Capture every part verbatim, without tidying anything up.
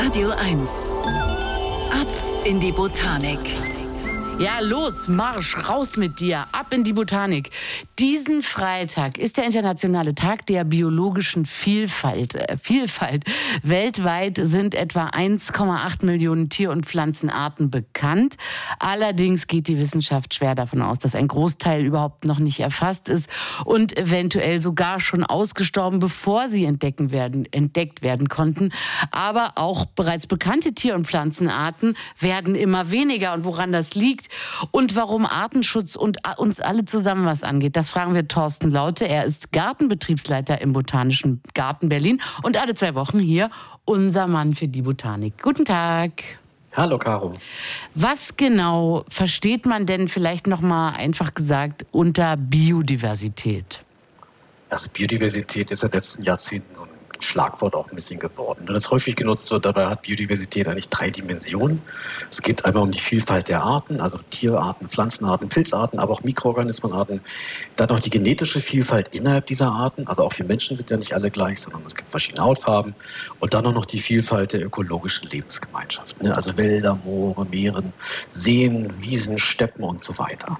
Radio eins. Ab in die Botanik. Ja, los, Marsch, raus mit dir, ab in die Botanik. Diesen Freitag ist der internationale Tag der biologischen Vielfalt. Äh, Vielfalt. Weltweit sind etwa eins Komma acht Millionen Tier- und Pflanzenarten bekannt. Allerdings geht die Wissenschaft schwer davon aus, dass ein Großteil überhaupt noch nicht erfasst ist und eventuell sogar schon ausgestorben, bevor sie entdecken werden, entdeckt werden konnten. Aber auch bereits bekannte Tier- und Pflanzenarten werden immer weniger. Und woran das liegt und warum Artenschutz und uns alle zusammen was angeht, das fragen wir Thorsten Laute. Er ist Gartenbetriebsleiter im Botanischen Garten Berlin und alle zwei Wochen hier unser Mann für die Botanik. Guten Tag. Hallo, Caro. Was genau versteht man denn vielleicht noch mal einfach gesagt unter Biodiversität? Also Biodiversität ist in den letzten Jahrzehnten so ein Schlagwort auch ein bisschen geworden. Das häufig genutzt wird, dabei hat Biodiversität eigentlich drei Dimensionen. Es geht einmal um die Vielfalt der Arten, also Tierarten, Pflanzenarten, Pilzarten, aber auch Mikroorganismenarten. Dann noch die genetische Vielfalt innerhalb dieser Arten, also auch wir Menschen sind ja nicht alle gleich, sondern es gibt verschiedene Hautfarben. Und dann auch noch die Vielfalt der ökologischen Lebensgemeinschaften, also Wälder, Moore, Meeren, Seen, Wiesen, Steppen und so weiter.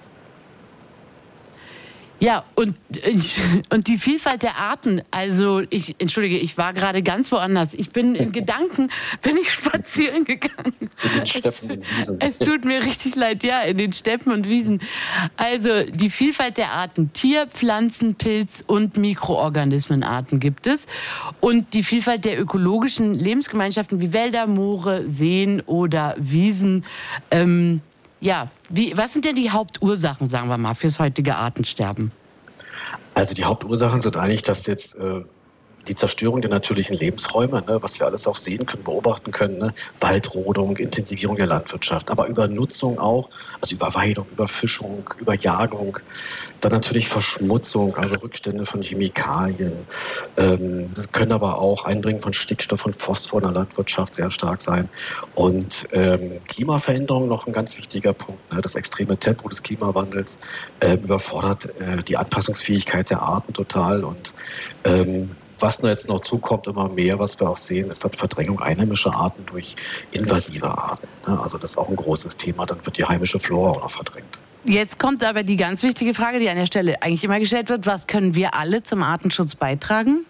Ja, und, und die Vielfalt der Arten, also ich, entschuldige, ich war gerade ganz woanders. Ich bin in Gedanken, bin ich spazieren gegangen. In den Steppen und Wiesen. Es, es tut mir richtig leid, ja, in den Steppen und Wiesen. Also die Vielfalt der Arten, Tier-, Pflanzen-, Pilz- und Mikroorganismenarten gibt es. Und die Vielfalt der ökologischen Lebensgemeinschaften wie Wälder, Moore, Seen oder Wiesen, ähm, ja, wie, was sind denn die Hauptursachen, sagen wir mal, fürs heutige Artensterben? Also die Hauptursachen sind eigentlich, dass jetzt äh, die Zerstörung der natürlichen Lebensräume, ne, was wir alles auch sehen können, beobachten können, ne, Waldrodung, Intensivierung der Landwirtschaft, aber Übernutzung auch, also Überweidung, Überfischung, Überjagung, dann natürlich Verschmutzung, also Rückstände von Chemikalien. Ähm, das können aber auch Einbringen von Stickstoff und Phosphor in der Landwirtschaft sehr stark sein. Und ähm, Klimaveränderung noch ein ganz wichtiger Punkt. Ne, das extreme Tempo des Klimawandels äh, überfordert äh, die Anpassungsfähigkeit der Arten total und ähm, was nur jetzt noch zukommt, immer mehr, was wir auch sehen, ist dann Verdrängung einheimischer Arten durch invasive Arten. Also das ist auch ein großes Thema, dann wird die heimische Flora auch noch verdrängt. Jetzt kommt aber die ganz wichtige Frage, die an der Stelle eigentlich immer gestellt wird. Was können wir alle zum Artenschutz beitragen?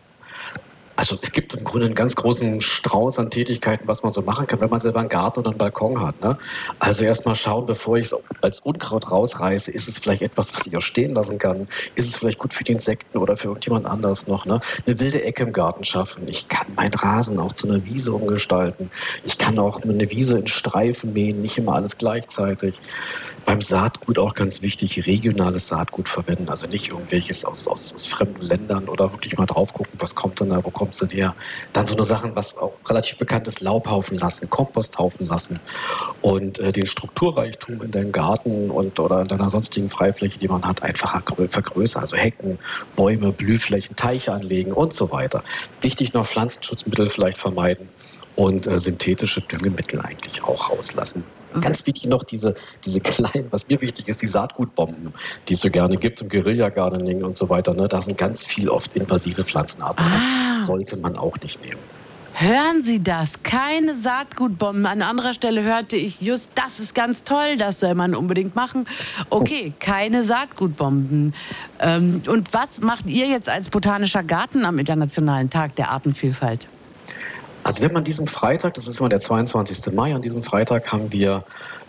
Also es gibt im Grunde einen ganz großen Strauß an Tätigkeiten, was man so machen kann, wenn man selber einen Garten oder einen Balkon hat. Ne? Also erst mal schauen, bevor ich es als Unkraut rausreiße, ist es vielleicht etwas, was ich auch stehen lassen kann? Ist es vielleicht gut für die Insekten oder für irgendjemand anders noch? Ne? Eine wilde Ecke im Garten schaffen. Ich kann meinen Rasen auch zu einer Wiese umgestalten. Ich kann auch eine Wiese in Streifen mähen, nicht immer alles gleichzeitig. Beim Saatgut auch ganz wichtig, regionales Saatgut verwenden. Also nicht irgendwelches aus, aus, aus fremden Ländern oder wirklich mal drauf gucken, was kommt denn da, wo kommt es denn her? Dann so eine Sachen, was auch relativ bekannt ist, Laubhaufen lassen, Komposthaufen lassen und äh, den Strukturreichtum in deinem Garten und oder in deiner sonstigen Freifläche, die man hat, einfach vergrößern. Also Hecken, Bäume, Blühflächen, Teiche anlegen und so weiter. Wichtig noch Pflanzenschutzmittel vielleicht vermeiden und äh, synthetische Düngemittel eigentlich auch rauslassen. Ganz wichtig noch diese, diese kleinen, was mir wichtig ist, die Saatgutbomben, die es so gerne gibt im Guerilla-Gardening und so weiter. Ne? Da sind ganz viel oft invasive Pflanzenarten dran. Ah. Sollte man auch nicht nehmen. Hören Sie das? Keine Saatgutbomben. An anderer Stelle hörte ich, just das ist ganz toll, das soll man unbedingt machen. Okay, keine Saatgutbomben. Ähm, und was macht ihr jetzt als Botanischer Garten am Internationalen Tag der Artenvielfalt? Also wenn man diesen Freitag, das ist immer der zweiundzwanzigsten Mai, an diesem Freitag haben wir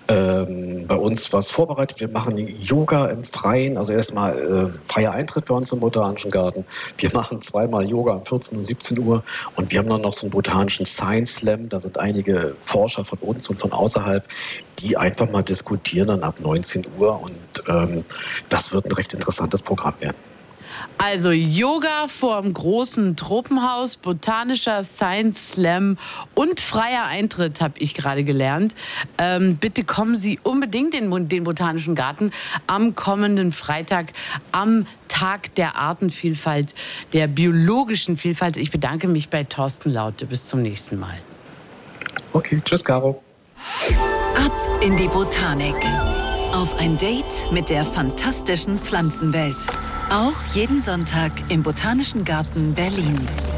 ähm, bei uns was vorbereitet. Wir machen Yoga im Freien, also erstmal äh, freier Eintritt bei uns im Botanischen Garten. Wir machen zweimal Yoga um vierzehn und siebzehn Uhr und wir haben dann noch so einen botanischen Science Slam. Da sind einige Forscher von uns und von außerhalb, die einfach mal diskutieren dann ab neunzehn Uhr und ähm, das wird ein recht interessantes Programm werden. Also Yoga vorm großen Tropenhaus, botanischer Science Slam und freier Eintritt, habe ich gerade gelernt. Ähm, bitte kommen Sie unbedingt in den Botanischen Garten am kommenden Freitag, am Tag der Artenvielfalt, der biologischen Vielfalt. Ich bedanke mich bei Thorsten Laute. Bis zum nächsten Mal. Okay, tschüss, Caro. Ab in die Botanik. Auf ein Date mit der fantastischen Pflanzenwelt. Auch jeden Sonntag im Botanischen Garten Berlin.